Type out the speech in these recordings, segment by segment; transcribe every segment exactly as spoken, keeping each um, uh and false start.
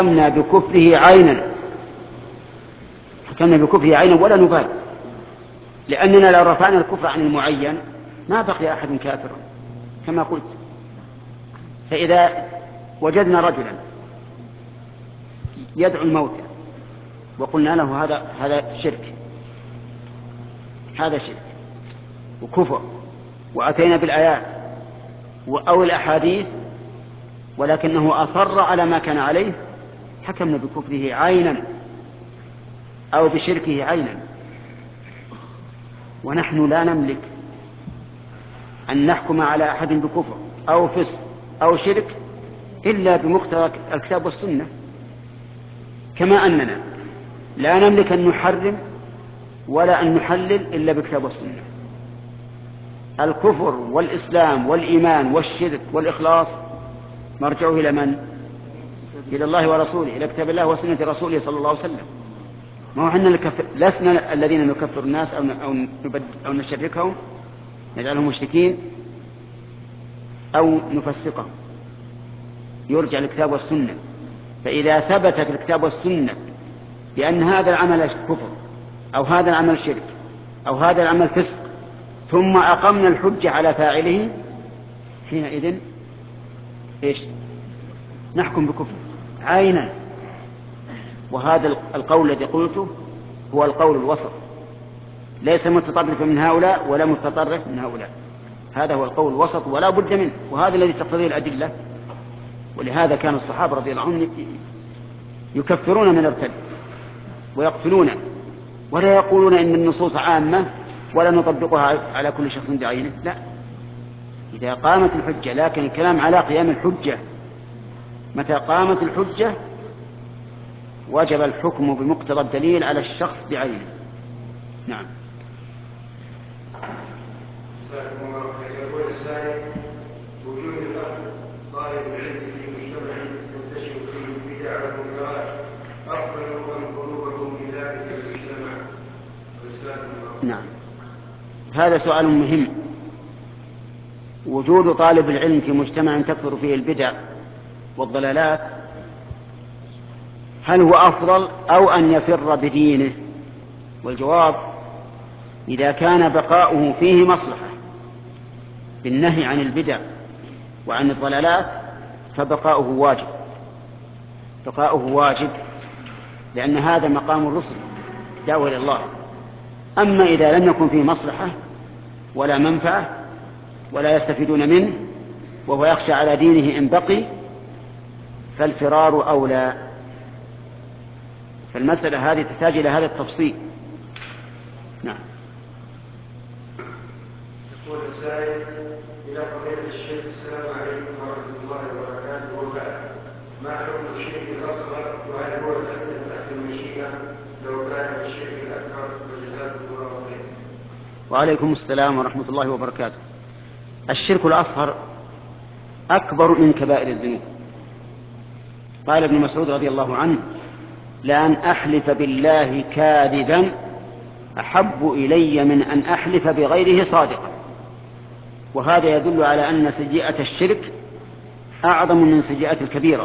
حكمنا بكفره عينا حكمنا بكفره عينا ولا نبالي، لأننا لو رفعنا الكفر عن المعين ما بقي أحد كافرا كما قلت. فإذا وجدنا رجلا يدعو الموت وقلنا له هذا هذا شرك، هذا شرك وكفر، وأتينا بالآيات أو الأحاديث ولكنه أصر على ما كان عليه، حكمنا بكفره عينا أو بشركه عينا. ونحن لا نملك أن نحكم على أحد بكفر أو فسق أو شرك إلا بمقتضى الكتاب والسنة، كما أننا لا نملك أن نحرم ولا أن نحلل إلا بالكتاب والسنة. الكفر والإسلام والإيمان والشرك والإخلاص مرجعه إلى من؟ إلى الله ورسوله، إلى كتاب الله وسنة رسوله صلى الله عليه وسلم. ما هو احنا لسنا الذين نكفر الناس أو أو نشركهم نجعلهم مشركين أو نفسقهم، يرجع للكتاب والسنة. فإذا ثبت في الكتاب والسنة بأن هذا العمل كفر أو هذا العمل شرك أو هذا العمل فسق ثم أقمنا الحجة على فاعله، حينئذ إيش؟ نحكم بكفر عينا. وهذا القول الذي قلته هو القول الوسط، ليس متطرفا من هؤلاء ولا متطرف من هؤلاء، هذا هو القول الوسط ولا بد منه، وهذا الذي تقتضيه الأدلة. ولهذا كان الصحابة رضي الله عنهم يكفرون من ارتد ويقتلون، ولا يقولون إن النصوص عامة ولا نطبقها على كل شخص بعينه، لا، إذا قامت الحجة. لكن الكلام على قيام الحجة، متى قامت الحجة وجب الحكم بمقتضى الدليل على الشخص بعينه. نعم. يقول السائل: وجود الأخ طالب العلم في مجتمع تنتشر فيه البدع والمنكرات أفضل أم قلوبهم في ذلك المجتمع؟ نعم، هذا سؤال مهم. وجود طالب العلم في مجتمع تكثر فيه البدع والضلالات، هل هو أفضل أو أن يفر بدينه؟ والجواب: إذا كان بقاؤه فيه مصلحة بالنهي عن البدع وعن الضلالات فبقاؤه واجب، بقاؤه واجب، لأن هذا مقام الرسل دعوة إلى الله. أما إذا لم يكن فيه مصلحة ولا منفعة ولا يستفيدون منه وهو يخشى على دينه إن بقي فالفرار أولى. فالمسألة هذه تحتاج إلى هذا التفصيل. نعم. يقول السائل: إلى فضيلة الشيخ السلام عليكم ورحمة الله وبركاته، وبعد، ما حكم الشرك الأصغر وهل هو تحت المشيئة لو كان الشرك الأكبر؟ وجزاكم الله خيرا. وعليكم السلام ورحمة الله وبركاته. الشرك الأصغر أكبر من كبائر الذنوب. قال ابن مسعود رضي الله عنه: لأن أحلف بالله كاذبا أحب إلي من أن أحلف بغيره صادقا. وهذا يدل على أن سيئة الشرك أعظم من سيئة الكبيرة،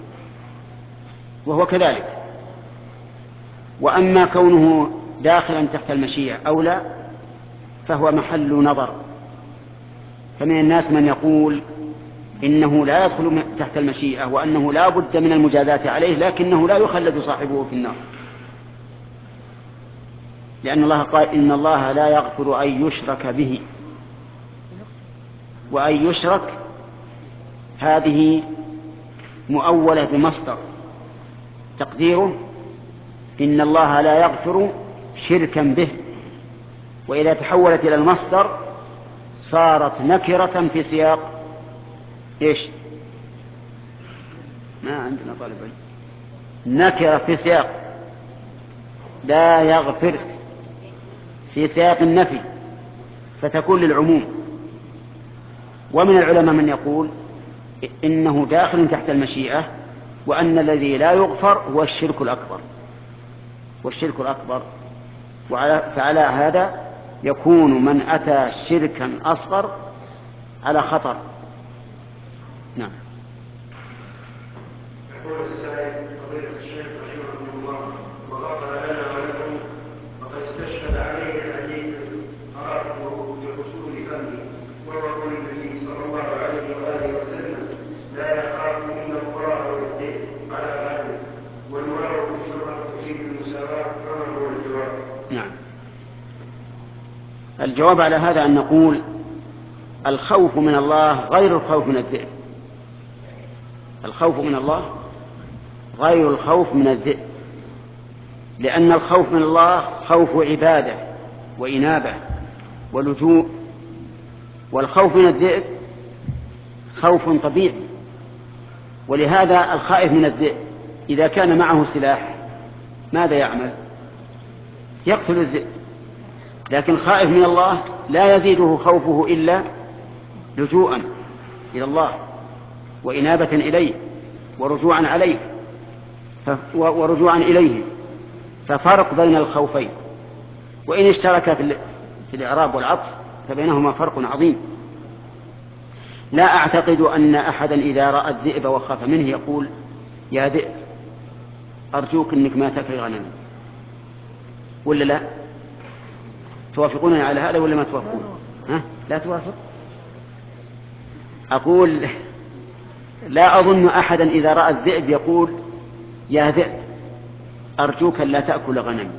وهو كذلك. وأما كونه داخلا تحت المشيئة أو لا فهو محل نظر. فمن الناس من يقول إنه لا يدخل تحت المشيئة وأنه لا بد من المجازاة عليه، لكنه لا يخلد صاحبه في النار، لأن الله قال: إن الله لا يغفر أن يشرك به. وأن يشرك هذه مؤولة بمصدر تقديره إن الله لا يغفر شركا به، وإذا تحولت إلى المصدر صارت نكرة في سياق إيش؟ ما عندنا طالب علم. نكرة في سياق لا يغفر في سياق النفي، فتكون للعموم. ومن العلماء من يقول إنه داخل تحت المشيئة، وأن الذي لا يغفر هو الشرك الأكبر، والشرك الأكبر. فعلى هذا يكون من أتى شركا أصغر على خطر. نعم. يقول السائل: الشيخ رحمه الله وغفر لنا ولكم وقد استشهد عليه الحديث قرأته بأصول فهمه وهو قول النبي صلى الله عليه وآله وسلم لا يخاف إلا الله والذئب على غنمه والواو في اللغة تفيد المساواة كما هو الجواب. نعم. الجواب على هذا أن نقول الخوف من الله غير الخوف من الذئب. الخوف من الله غير الخوف من الذئب، لأن الخوف من الله خوف عبادة وإنابة ولجوء، والخوف من الذئب خوف طبيعي. ولهذا الخائف من الذئب إذا كان معه سلاح ماذا يعمل؟ يقتل الذئب. لكن خائف من الله لا يزيده خوفه إلا لجوءا إلى الله وإنابة إليه ورجوعا عليه ورجوعا إليه. ففرق بين الخوفين، وإن اشترك في الإعراب والعطف فبينهما فرق عظيم. لا أعتقد أن أحدا إذا رأى الذئب وخاف منه يقول يا ذئب أرجوك أنك ما تأكل غنمي، ولا لا؟ توافقونني على هذا ولا ما توافقون؟ ها؟ لا توافق؟ أقول لا أظن أحدا إذا رأى الذئب يقول يا ذئب أرجوك لا تأكل غنمي.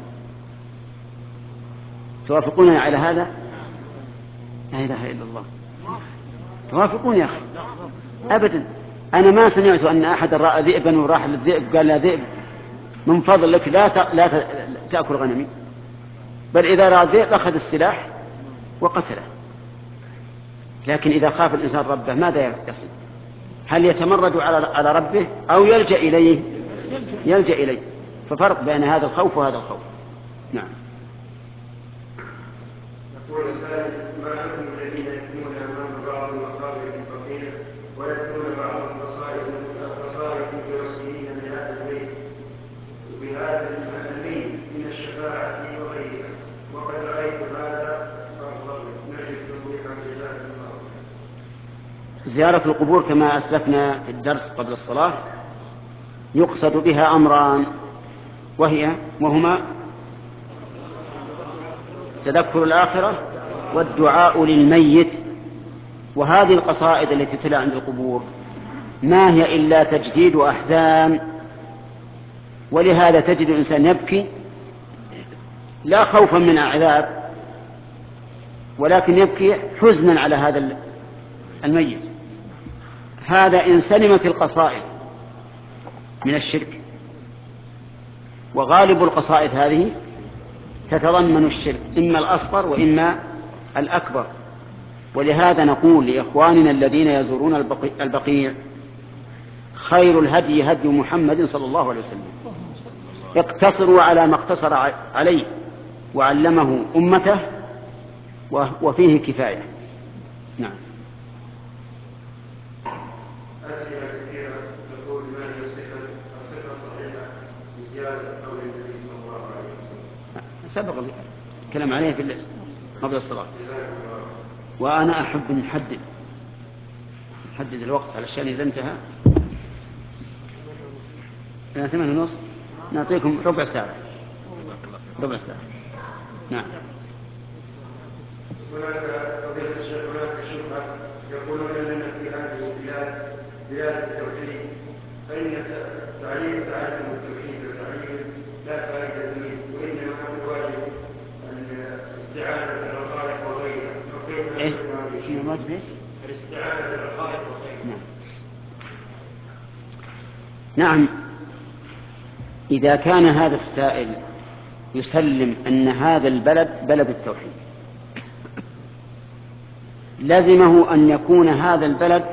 توافقونني على هذا؟ لا إله إلا الله. توافقون يا أخي؟ أبدا. أنا ما سمعت أن أحد رأى ذئبا وراح للذئب قال يا ذئب من فضلك لا لا تأكل غنمي، بل إذا رأى الذئب أخذ السلاح وقتله. لكن إذا خاف الإنسان ربه ماذا يصنع؟ هل يتمرد على ربه أو يلجأ إليه؟ يلجأ إليه. ففرق بين هذا الخوف وهذا الخوف. نعم. يقول السائل ما حكم الذين يكتمون أمام بعض المقابر الفقير ويكتمون بعض القصائد القصائد برسمين من هذا البيت بهذا الميت من الشفاعة وغيرها، وقد رأيت هذا فأفضل نجد توضيحا في ذلك الله. زيارة القبور كما أسلفنا في الدرس قبل الصلاة يقصد بها أمران، وهي وهما تذكر الآخرة والدعاء للميت. وهذه القصائد التي تتلى عند القبور ما هي إلا تجديد أحزان، ولهذا تجد الإنسان يبكي لا خوفا من عذاب ولكن يبكي حزنا على هذا الميت. هذا إن سلمت القصائد من الشرك، وغالب القصائد هذه تتضمن الشرك إما الأصغر وإما الأكبر. ولهذا نقول لإخواننا الذين يزورون البقيع خير الهدي هدي محمد صلى الله عليه وسلم، اقتصروا على ما اقتصر عليه وعلمه أمته وفيه كفاية. نعم. أسئلة كثيرة تقول ما هي الصفة الصفة الصحيحة لزيادة قول النبي صلى الله عليه وسلم؟ سبق الكلام عليه في قبل الصلاة. وأنا أحب أن نحدد نحدد الوقت علشان إذا انتهى إلى ثمان ونص نعطيكم ربع ساعة. ربع ساعة. نعم. هناك قضية الشيخ هناك شبهة يقولون أننا في هذه البلاد بلاد التوحيد، فإن تعليم تعلم التوحيد وتعليم لا فائدة فيه، وإنما هو واجب الاستعانة بالرقائق وغيرها. إيش؟ شنو واجب إيش؟ الاستعانة بالرقائق وغيرها. نعم. إذا كان هذا السائل يسلم أن هذا البلد بلد التوحيد لزمه أن يكون هذا البلد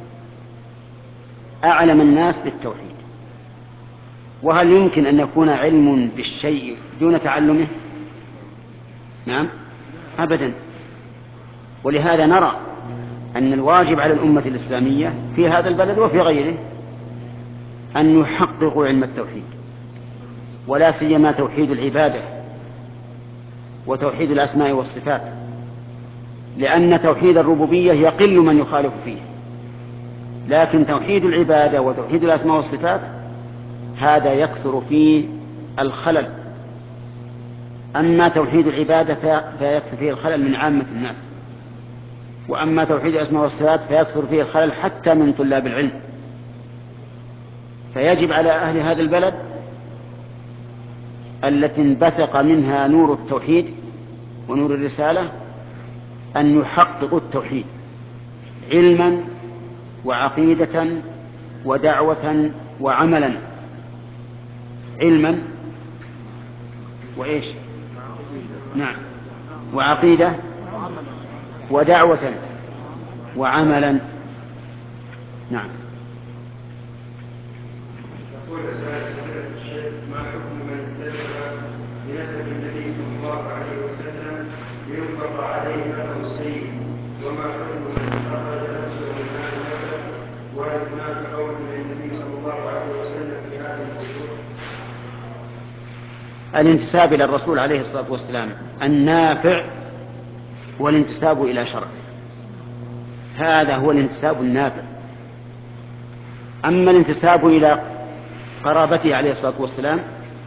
أعلم الناس بالتوحيد. وهل يمكن أن يكون علم بالشيء دون تعلمه؟ نعم أبدا. ولهذا نرى أن الواجب على الأمة الإسلامية في هذا البلد وفي غيره أن يحققوا علم التوحيد، ولا سيما توحيد العبادة وتوحيد الأسماء والصفات، لأن توحيد الربوبية يقل من يخالف فيه، لكن توحيد العبادة وتوحيد الأسماء والصفات هذا يكثر فيه الخلل. أما توحيد العبادة فيكثر فيه الخلل من عامة الناس، وأما توحيد الأسماء والصفات فيكثر فيه الخلل حتى من طلاب العلم. فيجب على أهل هذا البلد التي انبثق منها نور التوحيد ونور الرسالة أن يحققوا التوحيد علما وعقيدة ودعوة وعملا. علما وإيش؟ نعم، وعقيدة ودعوة وعملا. نعم. يقول الشيخ: ما حكم من انتسب لنسب النبي صلى الله عليه وسلم لينفق عليه له السيد؟ وما حكم من أخرج نفسه من هذا النسب؟ وهل هناك قول من النبي صلى الله عليه وسلم في هذه الأمور؟ الانتساب إلى الرسول عليه الصلاة والسلام النافع والانتساب إلى شرعه، هذا هو الانتساب النافع. أما الانتساب إلى قرابته عليه الصلاة والسلام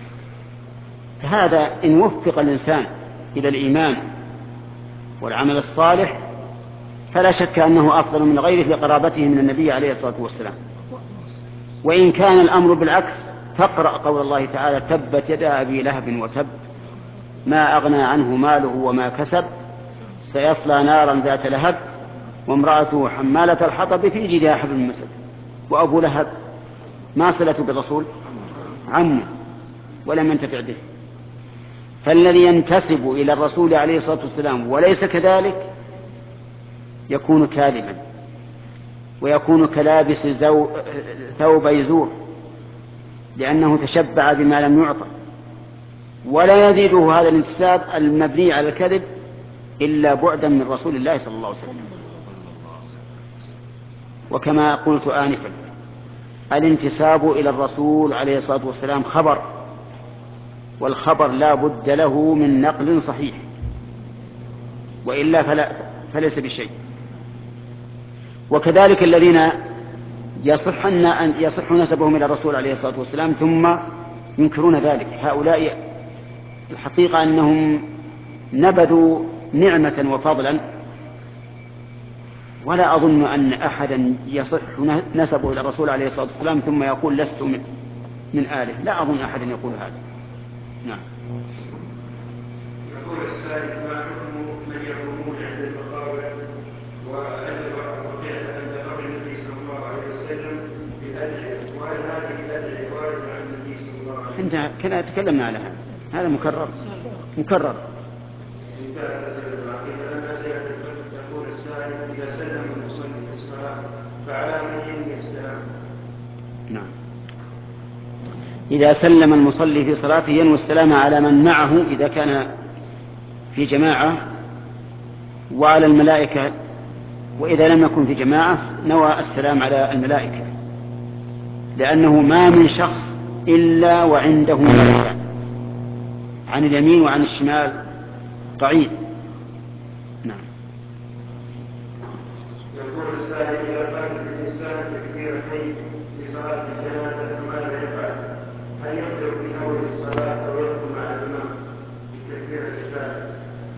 فهذا إن وفق الإنسان إلى الإيمان والعمل الصالح فلا شك أنه أفضل من غيره لقرابته من النبي عليه الصلاة والسلام. وإن كان الأمر بالعكس فاقرأ قول الله تعالى: تبت يدا أبي لهب وتب ما أغنى عنه ماله وما كسب سيصلى نارا ذات لهب وامرأته حمالة الحطب في جيدها حبل من مسد. وأبو لهب ما صلته بالرسول؟ عمه، ولم ينتفع به. فالذي ينتسب إلى الرسول عليه الصلاة والسلام وليس كذلك يكون كاذبا، ويكون كلابس زو... ثوب يزور، لأنه تشبع بما لم يعطى. ولا يزيده هذا الانتساب المبني على الكذب إلا بعدا من رسول الله صلى الله عليه وسلم. وكما قلت آنفا، الانتساب إلى الرسول عليه الصلاة والسلام خبر، والخبر لا بد له من نقل صحيح، وإلا فلا فليس بشيء. وكذلك الذين يصح أن يصح نسبهم إلى الرسول عليه الصلاة والسلام ثم ينكرون ذلك، هؤلاء الحقيقة أنهم نبذوا نعمة وفضلا، ولا أظن أن أحدا يصح نسبه إلى الرسول عليه الصلاة والسلام ثم يقول لست من, من آله. لا أظن أحدا يقول هذا. نعم. يقول السائل: ما حكم من يقومون عند المقابر وعند قبر النبي صلى الله عليه وسلم بالأدعية؟ وهل هذه الأدعية واردة عن النبي صلى الله عليه وسلم؟ انت كنا تكلمنا على هذا، هذا مكرر مكرر. يقول السائل: إذا سلم المصلي في الصلاة فعلى من ينوي السلام؟ نعم. إذا سلم المصلي في صلاته ينوي السلام على من معه إذا كان في جماعة، وعلى الملائكة، وإذا لم يكن في جماعة نوى السلام على الملائكة، لأنه ما من شخص إلا وعنده ملكان عن اليمين وعن الشمال قعيد. نعم. يقول السائل: إذا قال الإنسان تكبيرتين في صلاة الجنازة فماذا يفعل؟ هل يبدأ في أول الصلاة أو يدخل مع الإمام بالتكبيرة الثالثة؟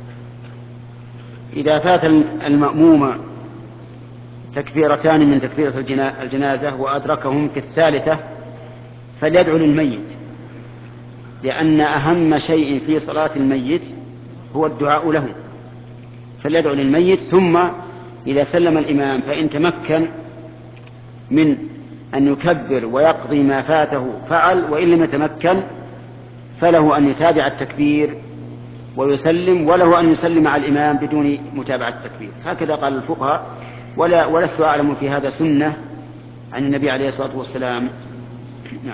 إذا فات المأموم تكبيرتان من تكبيرة الجنازة وأدركهم في الثالثة فليدعو للميت، لأن أهم شيء في صلاة الميت هو الدعاء له، فليدعو للميت. ثم إذا سلم الإمام فإن تمكن من أن يكبر ويقضي ما فاته فعل، وإن لم يتمكن فله أن يتابع التكبير ويسلم، وله أن يسلم على الإمام بدون متابعة التكبير. هكذا قال الفقهاء، ولا ولست أعلم في هذا سنة عن النبي عليه الصلاة والسلام. نعم.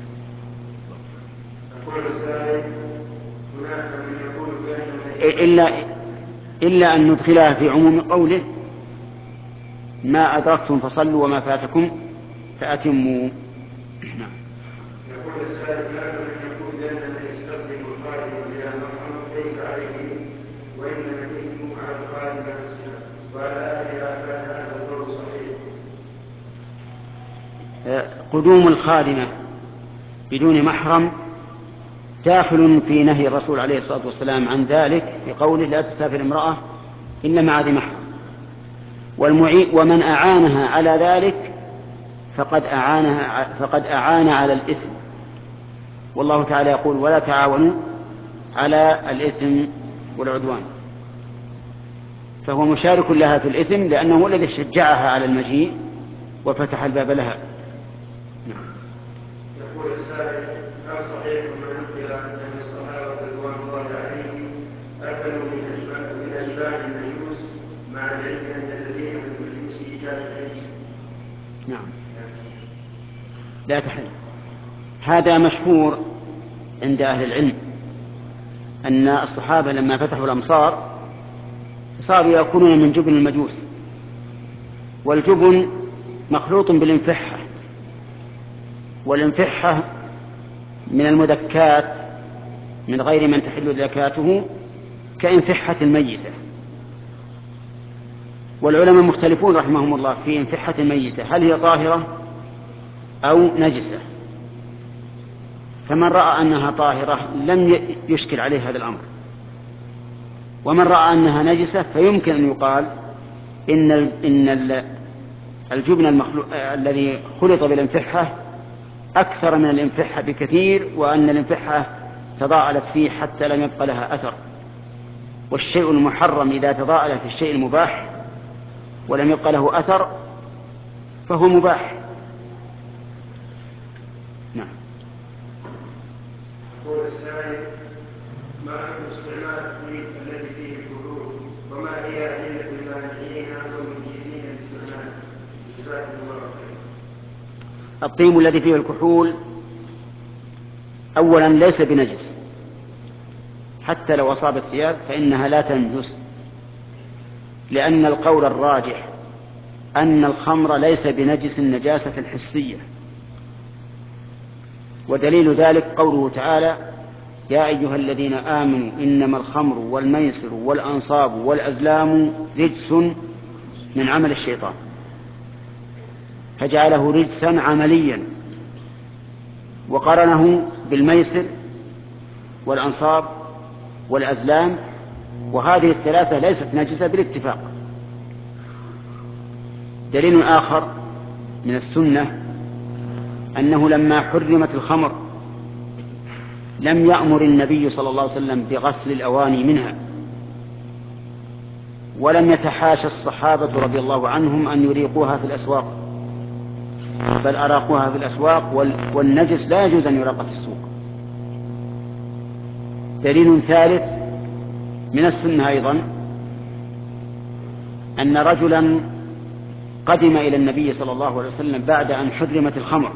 يقول السائل: هناك من يقول بأن إلا, إلا أن ندخلها في عموم قوله: ما أدركتم فصلوا وما فاتكم فأتموا. نعم. يقول السائل: هناك من يقول بأن من يستخدم الخادم إلى محمد ليس عليه وإنما يتم على الخادم نفسه، وعلى آخر كان هذا القول صحيح؟ قدوم الخادمة بدون محرم داخل في نهي الرسول عليه الصلاة والسلام عن ذلك بقوله لا تسافر امرأة إلا مع ذي محرم. ومن أعانها على ذلك فقد أعانها فقد أعان على الإثم، والله تعالى يقول ولا تعاونوا على الإثم والعدوان، فهو مشارك لها في الإثم لأنه هو الذي شجعها على المجيء وفتح الباب لها. يقول السائل: هل صحيح ما نقل أن الصحابة رضوان الله عليهم أكلوا من أجبان المجوس مع العلم أن الذين من المجوس إيجاد العيش؟ نعم، لا تحل. هذا مشهور عند أهل العلم أن الصحابة لما فتحوا الأمصار صاروا يأكلون من جبن المجوس، والجبن مخلوط بالانفحة، والانفحة من المدكات من غير من تحل زكاته كانفحة الميتة. والعلماء مختلفون رحمهم الله في انفحة الميتة هل هي طاهرة أو نجسة، فمن رأى أنها طاهرة لم يشكل عليه هذا الأمر، ومن رأى أنها نجسة فيمكن أن يقال إن إن الجبن المخلوق الذي خلط بالانفحة أكثر من الانفحة بكثير، وأن الانفحة تضاءلت فيه حتى لم يبق لها أثر. والشيء المحرم إذا تضاءل في الشيء المباح ولم يبق له أثر فهو مباح. نعم. يقول السائل: ما حكم استعمال الطيب الذي فيه الكحول، وما هي أدلة المانعين والمجيزين باستعماله؟ جزاكم الله خيرا. الطيب الذي فيه الكحول أولا ليس بنجس، حتى لو أصاب الثياب فإنها لا تنجس، لأن القول الراجح أن الخمر ليس بنجس النجاسة الحسية. ودليل ذلك قوله تعالى: يا أيها الذين آمنوا إنما الخمر والميسر والأنصاب والأزلام رجس من عمل الشيطان، فجعله رجسا عمليا وقرنه بالميسر والأنصاب والأزلام، وهذه الثلاثة ليست نجسة بالاتفاق. دليل آخر من السنة أنه لما حرمت الخمر لم يأمر النبي صلى الله عليه وسلم بغسل الأواني منها، ولم يتحاشى الصحابة رضي الله عنهم أن يريقوها في الأسواق، بل أراقوها في الأسواق، والنجس لا يجوز أن يراق في السوق. دليل ثالث من السنة أيضا أن رجلا قدم إلى النبي صلى الله عليه وسلم بعد أن حرمت الخمر،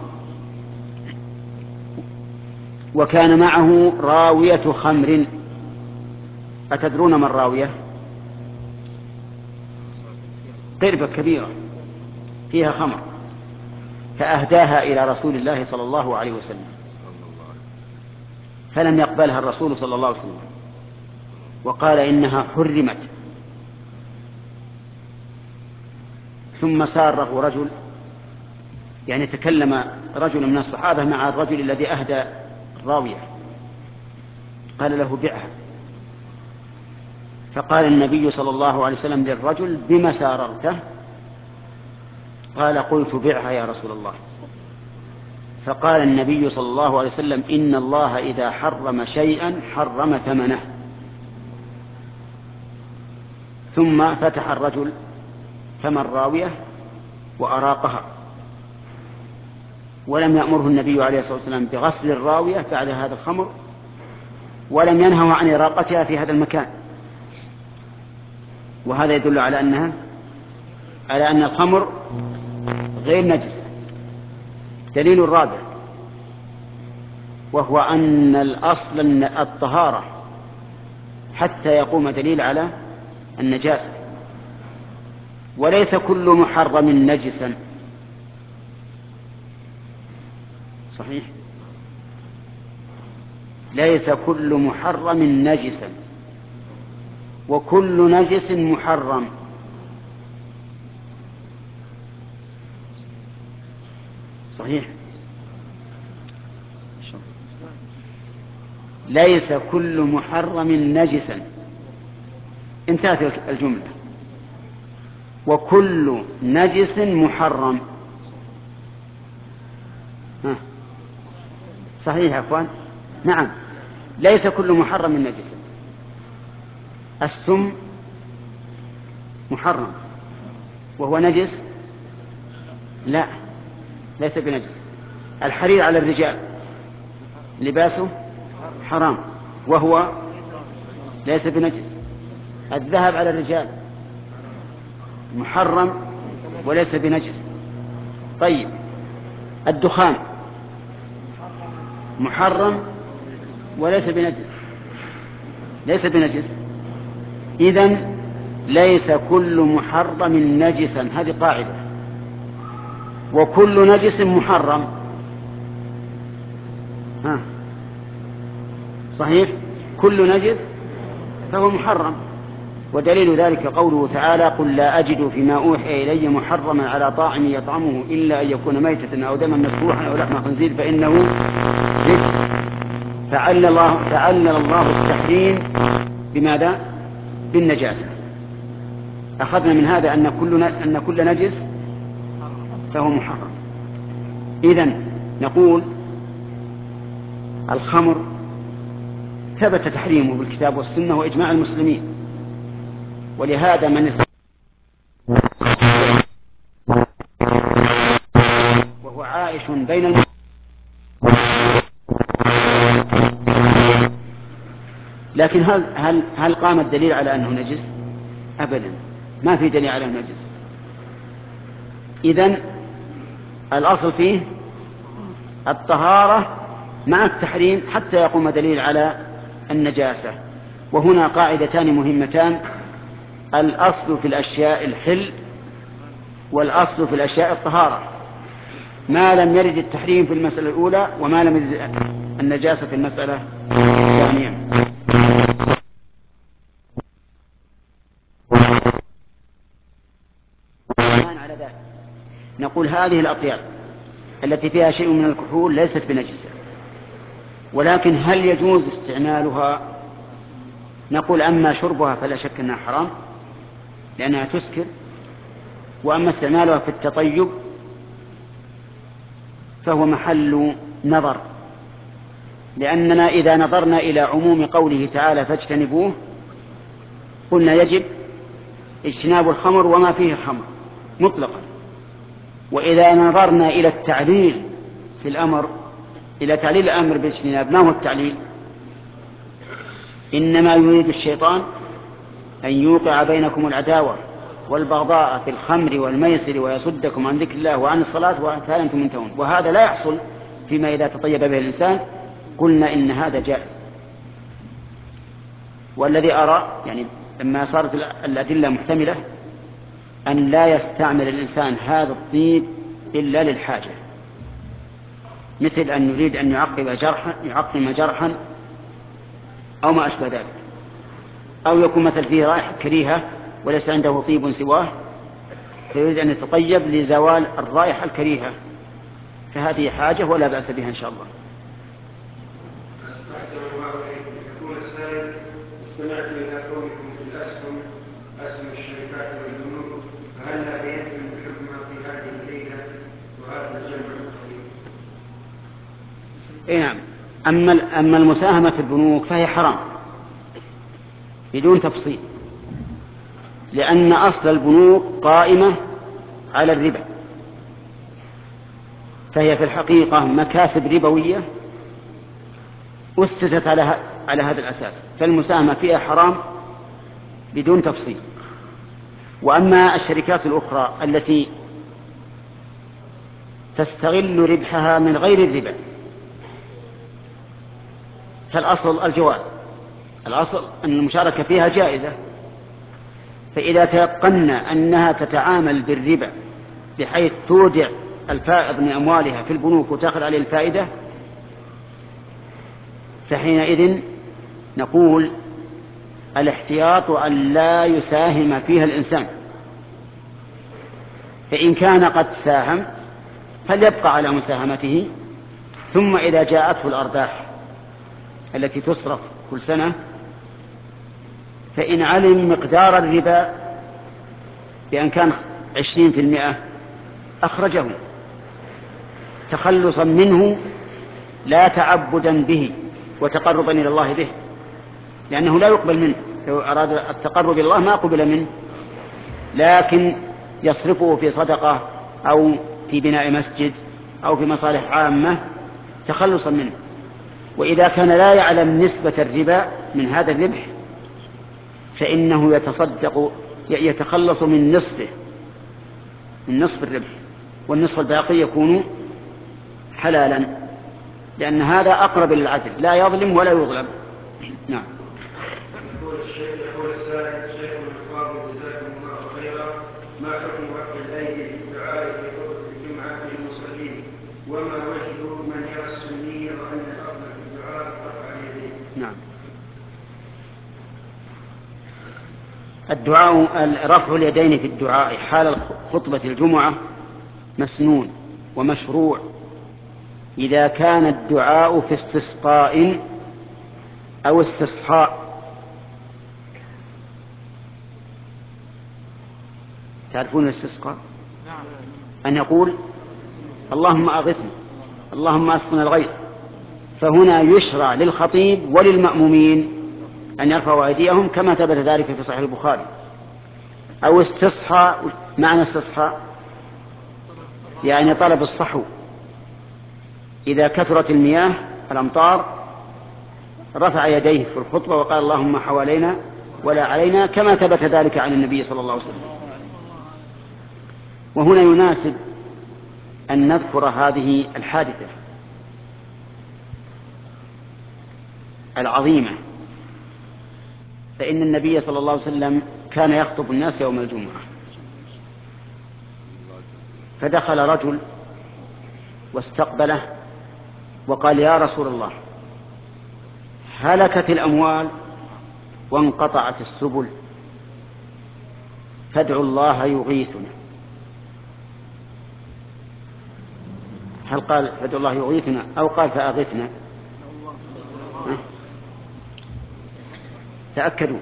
وكان معه راوية خمر. أتدرون ما الراوية؟ قربة كبيرة فيها خمر، فأهداها إلى رسول الله صلى الله عليه وسلم، فلم يقبلها الرسول صلى الله عليه وسلم وقال إنها حرمت. ثم ساره رجل، يعني تكلم رجل من الصحابة مع الرجل الذي أهدى الراوية، قال له: بعها. فقال النبي صلى الله عليه وسلم للرجل: بما ساررته؟ قال: قلت بعها يا رسول الله. فقال النبي صلى الله عليه وسلم: إن الله إذا حرم شيئا حرم ثمنه. ثم فتح الرجل فم الراوية وأراقها، ولم يأمره النبي عليه الصلاة والسلام بغسل الراوية بعد هذا الخمر، ولم ينهوا عن إراقتها في هذا المكان. وهذا يدل على أنها على أن الخمر غير نجسة. دليل الرابع وهو أن الأصل الطهارة حتى يقوم دليل على النجاسة، وليس كل محرم نجسا. صحيح، ليس كل محرم نجسا، وكل نجس محرم. صحيح. ليس كل محرم نجسا، انتهت الجملة. وكل نجس محرم. ها. صحيح يا أخوان؟ نعم، ليس كل محرم نجسا. السم محرم وهو نجس؟ لا، ليس بنجس. الحرير على الرجال لباسه حرام وهو ليس بنجس. الذهب على الرجال محرم وليس بنجس. طيب، الدخان محرم وليس بنجس، ليس بنجس. إذن ليس كل محرم نجسا، هذه قاعدة. وكل نجس محرم. ها. صحيح، كل نجس فهو محرم. ودليل ذلك قوله تعالى: قل لا أجد فيما أوحي إلي محرما على طاعم يطعمه إلا أن يكون ميتة أو دما مسفوحا أو لحم خنزير فإنه رجس. فعلل الله, فعلل الله التحريم بماذا؟ بالنجاسة. أخذنا من هذا أن كل, أن كل نجس فهو محرم. إذن نقول الخمر ثبت تحريمه بالكتاب والسنة وإجماع المسلمين، ولهذا من وهو عائش بين الم... لكن هل, هل, هل قام الدليل على أنه نجس؟ أبدا، ما في دليل على أنه نجس. إذن الأصل فيه الطهارة مع التحريم حتى يقوم دليل على النجاسة. وهنا قاعدتان مهمتان: الأصل في الأشياء الحل، والأصل في الأشياء الطهارة، ما لم يرد التحريم في المسألة الأولى وما لم يرد النجاسة في المسألة الثانية. على ذلك نقول هذه الأطياب التي فيها شيء من الكحول ليست بنجسة، ولكن هل يجوز استعمالها؟ نقول أما شربها فلا شك أنها حرام لأنها تسكر، وأما استعمالها في التطيب فهو محل نظر، لأننا إذا نظرنا إلى عموم قوله تعالى فاجتنبوه قلنا يجب اجتناب الخمر وما فيه خمر مطلقا. وإذا نظرنا إلى التعليل في الأمر، إلى تعليل الأمر بالاجتناب، ما هو التعليل؟ إنما يريد الشيطان أن يوقع بينكم العداوة والبغضاء في الخمر والميسر ويصدكم عن ذكر الله وعن الصلاة فهل أنتم منتهون. وهذا لا يحصل فيما إذا تطيب به الإنسان. قلنا إن هذا جائز. والذي أرى يعني لما صارت الأدلة محتملة أن لا يستعمل الإنسان هذا الطيب إلا للحاجة، مثل أن يريد أن يعقب جرحا يعقم جرحا أو ما أشبه ذلك، أو يكون مثل فيه رائحة كريهة وليس عنده طيب سواه فيريد أن يتطيب لزوال الرائحة الكريهة، فهذه حاجة ولا بأس بها إن شاء الله. يقول السائل: استمعت إلى قولكم في الأسهم أسهم الشركات والبنوك، فهل لا يمكن بحكمها في هذه الليلة وهذا الجمع؟ إيه نعم. أما أما المساهمة في البنوك فهي حرام بدون تفصيل، لأن أصل البنوك قائمة على الربا، فهي في الحقيقة مكاسب ربوية أسست على على هذا الأساس، فالمساهمة فيها حرام بدون تفصيل. وأما الشركات الأخرى التي تستغل ربحها من غير الربا فالأصل الجواز، الأصل أن المشاركة فيها جائزة. فإذا تيقنا أنها تتعامل بالربا بحيث تودع الفائض من أموالها في البنوك وتأخذ عليه الفائدة، فحينئذ نقول الاحتياط أن لا يساهم فيها الإنسان، فإن كان قد ساهم فليبقى على مساهمته، ثم إذا جاءته الأرباح التي تصرف كل سنة، فإن علم مقدار الربا بأن كان عشرين في المئة أخرجه تخلصا منه لا تعبدا به وتقربا إلى الله به، لأنه لا يقبل منه. لو أراد التقرب إلى الله ما قبل منه، لكن يصرفه في صدقة أو في بناء مسجد أو في مصالح عامة تخلصا منه. وإذا كان لا يعلم نسبة الربا من هذا الربح فإنه يتصدق يتخلص من نصفه، من نصف الربح، والنصف الباقي يكون حلالا، لأن هذا أقرب للعدل، لا يظلم ولا يظلم. نعم. يقول الشيخ يقول السائل الشيخ الفاضل جزاكم الله خيرا، ما حكم وقت الليل في الدعاء في خطبة الجمعة للمصلين، وما وجه من يرى السنية وأن الأفضل في الدعاء رفع اليدين؟ نعم. الدعاء رفع اليدين في الدعاء حال خطبة الجمعة مسنون ومشروع إذا كان الدعاء في استسقاء أو استصحاء. تعرفون الاستسقاء؟ أن يقول اللهم أغثنا، اللهم أسقنا الغيث، فهنا يشرع للخطيب وللمأمومين أن يرفعوا أيديهم كما ثبت ذلك في صحيح البخاري. أو استصحاء، معنى استصحاء يعني طلب الصحو، إذا كثرت المياه الأمطار رفع يديه في الخطبة وقال اللهم حوالينا ولا علينا كما ثبت ذلك عن النبي صلى الله عليه وسلم. وهنا يناسب أن نذكر هذه الحادثة العظيمة، فإن النبي صلى الله عليه وسلم كان يخطب الناس يوم الجمعة، فدخل رجل واستقبله وقال يا رسول الله هلكت الأموال وانقطعت السبل فادعوا الله يغيثنا. هل قال فادعوا الله يغيثنا أو قال فأغثنا؟ تأكدوا.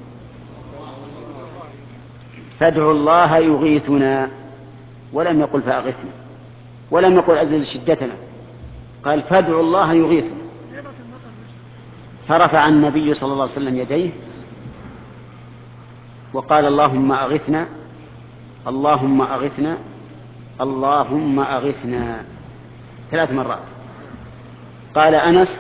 فادعوا الله يغيثنا، ولم يقل فأغثنا، ولم يقل أزل شدتنا، قال فادعوا الله يغيثنا. فرفع النبي صلى الله عليه وسلم يديه وقال اللهم أغثنا، اللهم أغثنا، اللهم أغثنا ثلاث مرات. قال أنس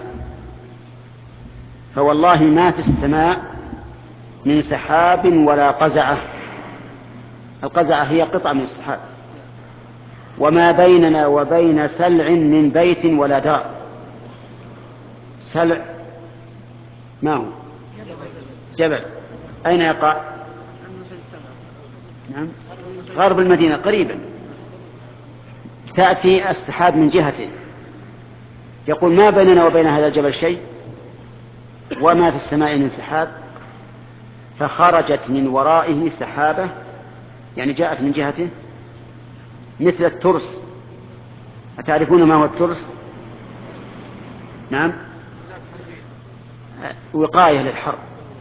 فوالله ما في السماء من سحاب ولا قزعة، القزعة هي قطعة من السحاب، وما بيننا وبين سلع من بيت ولا دار. سلع ما هو؟ جبل. أين يقع؟ نعم غرب المدينة قريبا. تأتي السحاب من جهته، يقول ما بيننا وبين هذا الجبل شيء وما في السماء من سحاب، فخرجت من ورائه سحابة، يعني جاءت من جهته مثل الترس. أتعرفون ما هو الترس؟ نعم وقاية للحرب،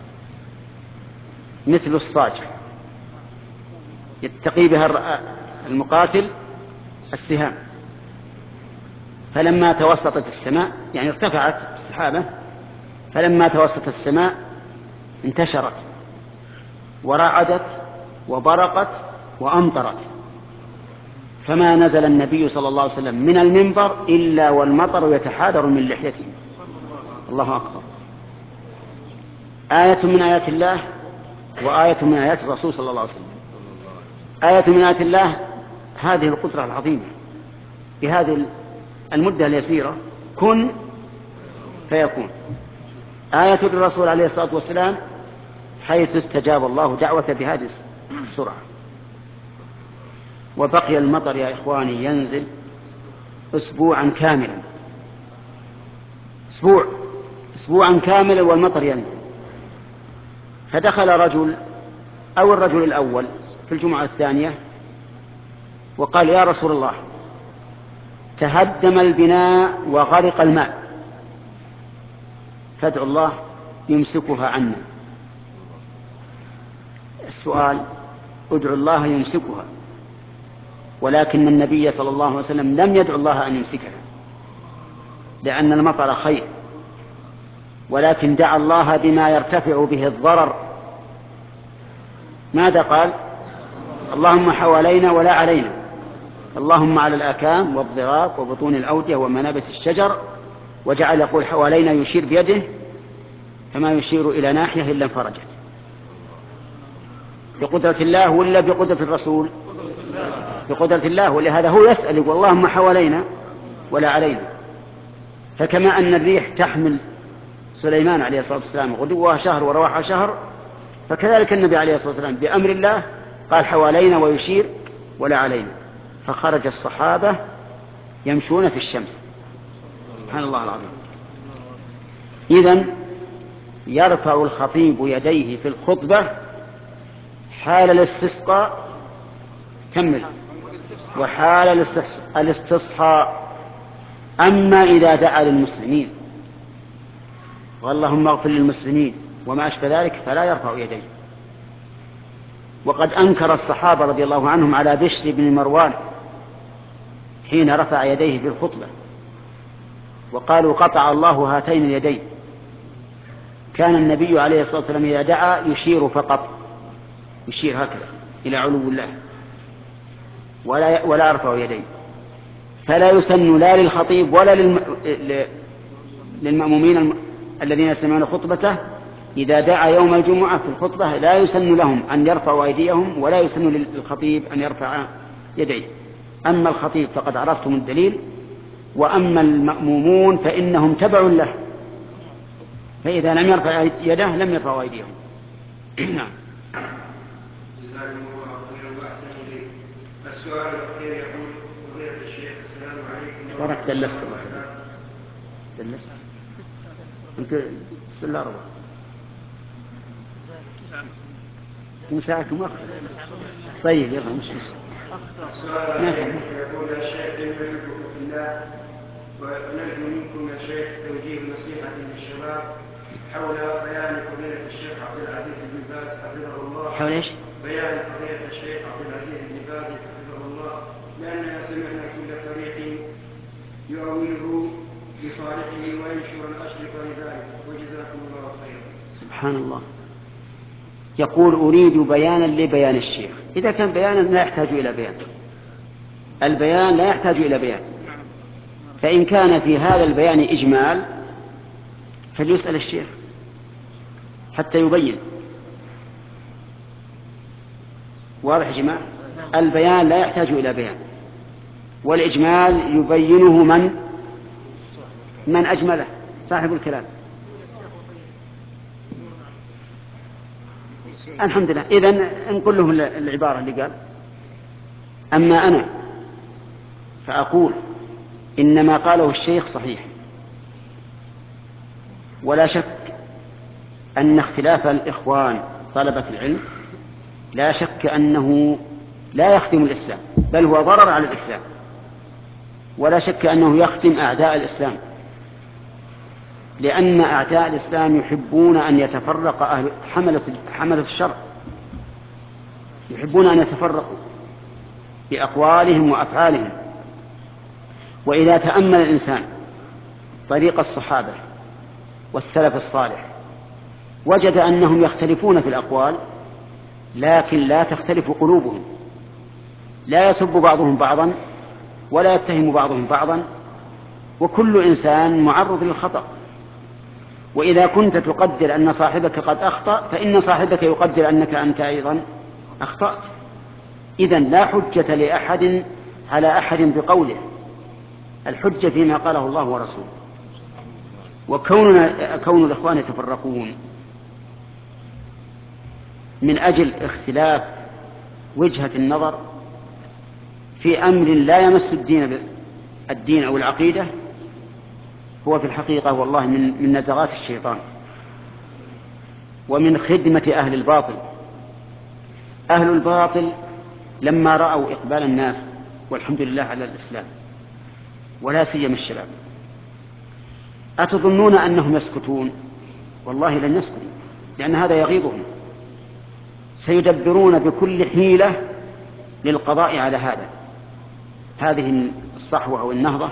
مثل الصاج يتقي بها المقاتل السهام. فلما توسطت السماء يعني ارتفعت السحابة، فلما توسطت السماء انتشرت ورعدت وبرقت وأمطرت، فما نزل النبي صلى الله عليه وسلم من المنبر إلا والمطر يتحادر من لحيته. الله أكبر. آية من آيات الله وآية من آيات الرسول صلى الله عليه وسلم. آية من آيات الله هذه القدرة العظيمة في هذه المدة اليسيرة، كن فيكون. آية الرسول عليه الصلاة والسلام حيث استجاب الله دعوة بهذه السرعة. وبقي المطر يا إخواني ينزل أسبوعا كاملا، أسبوع أسبوعا كاملا والمطر ينزل. فدخل رجل أو الرجل الأول في الجمعة الثانية وقال يا رسول الله تهدم البناء وغرق الماء، فادعوا الله يمسكها عنا. السؤال: ادعوا الله يمسكها، ولكن النبي صلى الله عليه وسلم لم يدعو الله أن يمسكها لأن المطر خير، ولكن دعا الله بما يرتفع به الضرر. ماذا قال؟ اللهم حوالينا ولا علينا، اللهم على الآكام والضراب وبطون الأودية ومنابت الشجر، وجعل يقول حوالينا يشير بيده فما يشير إلى ناحية إلا انفرجت. بقدرة الله ولا بقدرة الرسول؟ بقدرة الله، ولهذا هو يسأل يقول اللهم حوالينا ولا علينا. فكما أن الريح تحمل سليمان عليه الصلاة والسلام غدوها شهر ورواحها شهر، فكذلك النبي عليه الصلاة والسلام بأمر الله قال حوالينا ويشير ولا علينا، فخرج الصحابة يمشون في الشمس. سبحان الله العظيم. إذن يرفع الخطيب يديه في الخطبة حال الاستسقاء، كمل، وحال الاستصحاء. أما إذا دعا للمسلمين واللهم اغفر للمسلمين وما أشبه ذلك فلا يرفع يديه. وقد أنكر الصحابة رضي الله عنهم على بشر بن مروان حين رفع يديه في الخطبة، وقالوا قطع الله هاتين اليدين. كان النبي عليه الصلاة والسلام إذا دعا يشير فقط، يشير هكذا إلى علو الله ولا ولا يرفع يديه. فلا يسن لا للخطيب ولا للم... للمأمومين الم... الذين يستمعون خطبته إذا دعا يوم الجمعة في الخطبة لا يسن لهم أن يرفعوا أيديهم، ولا يسن للخطيب أن يرفع يديه. أما الخطيب فقد عرفتم الدليل، وأما المأمومون فإنهم تبع له، فإذا لم يرفع يده لم يرفعوا أيديهم. نعم. السؤال الأخير يقول: فضيلة الشيخ السلام عليكم. ورك دلست الله دلست أنت بسم الله الرحمن الرحيم مساعدكم أخذ. طيب يلا مش السؤال الأخير يقول: يا شيخ نحبكم في الله ونرجو منكم يا شيخ توجيه نصيحة للشباب حول بيان فضيلة الشيخ عبد العزيز بن باز حفظه الله. حول ايش؟ بيان فضيلة الشيخ عبد العزيز بن باز حفظه الله، لأننا سمعنا كل فريق يؤوله بصالحه وينشر الأشرطة لذلك، وجزاكم الله خيرا. سبحان الله. يقول: أريد بيانا لبيان الشيخ. إذا كان بيانا لا يحتاج إلى بيان، البيان لا يحتاج إلى بيان. فإن كان في هذا البيان إجمال فليسأل الشيخ حتى يبين. واضح يا جماعة؟ البيان لا يحتاج إلى بيان، والإجمال يبينه من من أجمله، صاحب الكلام. الحمد لله. إذن نقول له العبارة اللي قال. أما أنا فأقول إن ما قاله الشيخ صحيح، ولا شك أن اختلاف الإخوان طلبة العلم لا شك أنه لا يخدم الإسلام، بل هو ضرر على الإسلام، ولا شك أنه يخدم أعداء الإسلام، لأن أعداء الإسلام يحبون أن يتفرق أهل حملة حملة الشر، يحبون أن يتفرقوا بأقوالهم وأفعالهم. وإذا تأمل الإنسان طريق الصحابة والسلف الصالح وجد أنهم يختلفون في الأقوال، لكن لا تختلف قلوبهم، لا يسب بعضهم بعضا ولا يتهم بعضهم بعضا، وكل إنسان معرض للخطأ. وإذا كنت تقدر أن صاحبك قد أخطأ فإن صاحبك يقدر أنك أنت أيضا أخطأت. إذن لا حجة لأحد على أحد بقوله، الحجة فيما قاله الله ورسوله. وكوننا كون الإخوان يتفرقون من أجل اختلاف وجهة النظر في أمر لا يمس الدين الدين أو العقيدة هو في الحقيقة والله من من نزغات الشيطان ومن خدمة أهل الباطل. أهل الباطل لما رأوا إقبال الناس والحمد لله على الإسلام ولا سيما الشباب، أتظنون أنهم يسكتون والله لن يسكتوا، لأن هذا يغيظهم. سيدبرون بكل حيلة للقضاء على هذا، هذه الصحوة أو النهضة،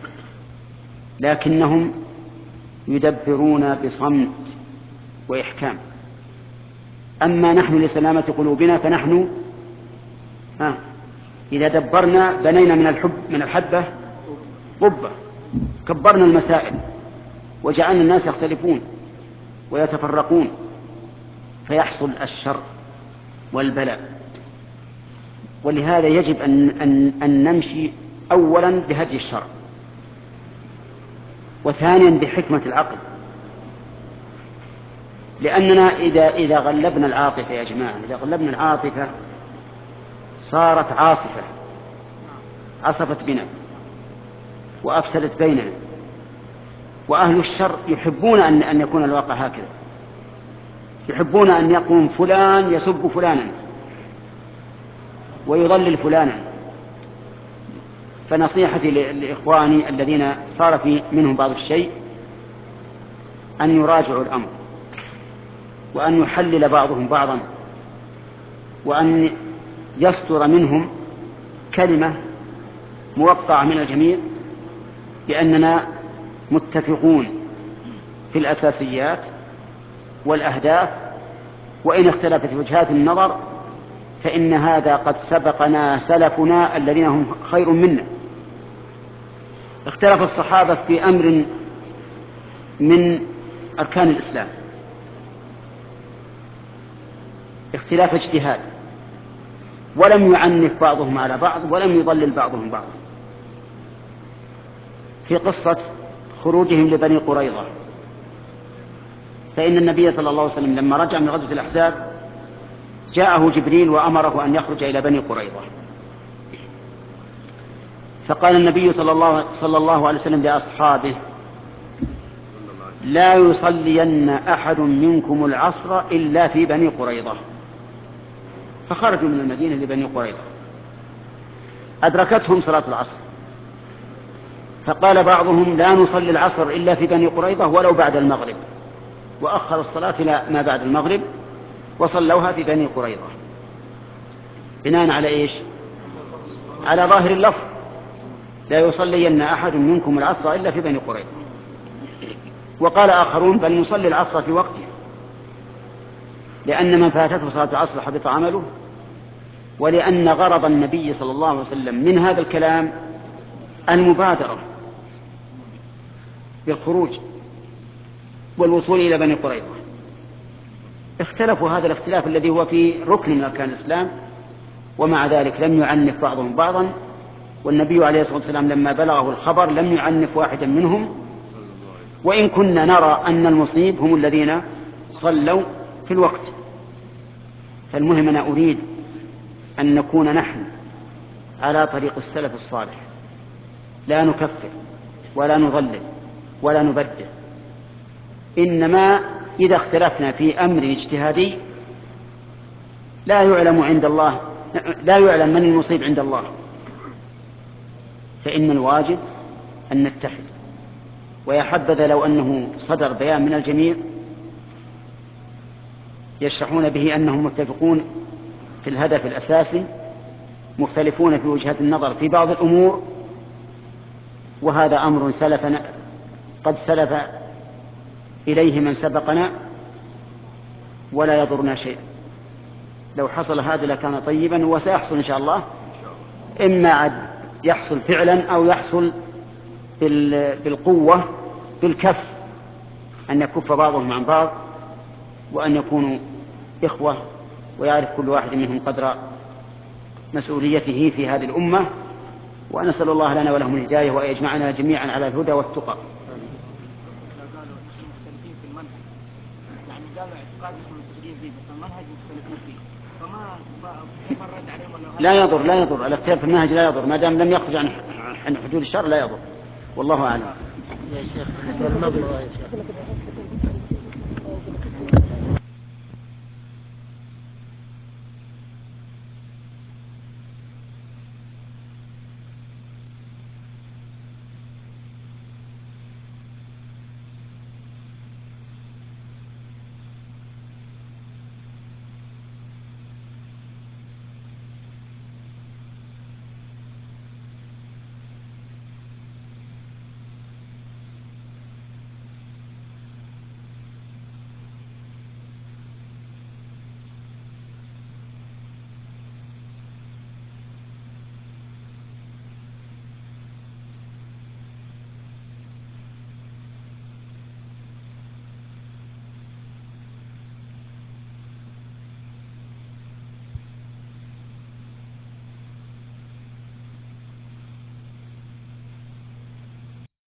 لكنهم يدبرون بصمت وإحكام. أما نحن لسلامة قلوبنا فنحن ها إذا دبرنا بنينا من الحب من الحبة قبة، كبرنا المسائل وجعلنا الناس يختلفون ويتفرقون، فيحصل الشر والبلاء. ولهذا يجب أن, أن, أن نمشي أولا بهدي الشرع، وثانيا بحكمة العقل، لأننا إذا, إذا غلبنا العاطفة يا جماعة، إذا غلبنا العاطفة صارت عاصفة، عصفت بنا وأفسدت بيننا. وأهل الشر يحبون أن, أن يكون الواقع هكذا، يحبون أن يقوم فلان يسب فلانا ويضلل فلانا. فنصيحتي لإخواني الذين صار في منهم بعض الشيء أن يراجعوا الأمر، وأن يحلل بعضهم بعضا، وأن يصدر منهم كلمة موقعة من الجميع بأننا متفقون في الأساسيات والأهداف، وإن اختلفت وجهات النظر فإن هذا قد سبقنا سلفنا الذين هم خير منا. اختلف الصحابة في أمر من أركان الإسلام اختلاف اجتهاد، ولم يعنف بعضهم على بعض ولم يضلل بعضهم بعضا. في قصة خروجهم لبني قريظة، فإن النبي صلى الله عليه وسلم لما رجع من غزوة الأحزاب جاءه جبريل وأمره أن يخرج إلى بني قريظة، فقال النبي صلى الله, صلى الله عليه وسلم لأصحابه: لا يصلين أحد منكم العصر إلا في بني قريظة. فخرجوا من المدينة لبني قريظة، أدركتهم صلاة العصر، فقال بعضهم: لا نصلي العصر إلا في بني قريظة ولو بعد المغرب، وأخر الصلاة إلى ما بعد المغرب وصلوها في بني قريظة، بناء على إيش؟ على ظاهر اللفظ: لا يصلين أحد منكم العصر إلا في بني قريظة. وقال آخرون: بل نصلي العصر في وقته، لأن من فاتته صلاة العصر حبط عمله، ولأن غرض النبي صلى الله عليه وسلم من هذا الكلام المبادرة بالخروج والوصول إلى بني قريظة. اختلفوا هذا الاختلاف الذي هو في ركن من أركان الإسلام، ومع ذلك لم يعنف بعضهم بعضا، والنبي عليه الصلاة والسلام لما بلغه الخبر لم يعنف واحدا منهم، وإن كنا نرى أن المصيب هم الذين صلوا في الوقت. فالمهم أنا أريد أن نكون نحن على طريق السلف الصالح، لا نكفر ولا نضلل ولا نبدل، إنما إذا اختلفنا في أمر اجتهادي لا يعلم عند الله، لا يعلم من المصيب عند الله، فإن الواجب أن نتحد. ويا حبذا لو أنه صدر بيان من الجميع يشرحون به أنهم متفقون في الهدف الأساسي، مختلفون في وجهات النظر في بعض الأمور، وهذا أمر سلفنا قد سلف إليه من سبقنا ولا يضرنا شيء. لو حصل هذا لكان طيبا، وسيحصل إن شاء الله، إما عد يحصل فعلا أو يحصل بالقوة بالكف، أن يكف بعضهم عن بعض وأن يكونوا إخوة، ويعرف كل واحد منهم قدر مسؤوليته في هذه الأمة. ونسأل الله لنا ولهم الهداية، وأن يجمعنا جميعا على الهدى والتقى. لا يضر لا يضر الاختلاف في المنهج لا يضر، ما دام لم يخرج عن عن حدود الشرع لا يضر، والله أعلم. يا شيخ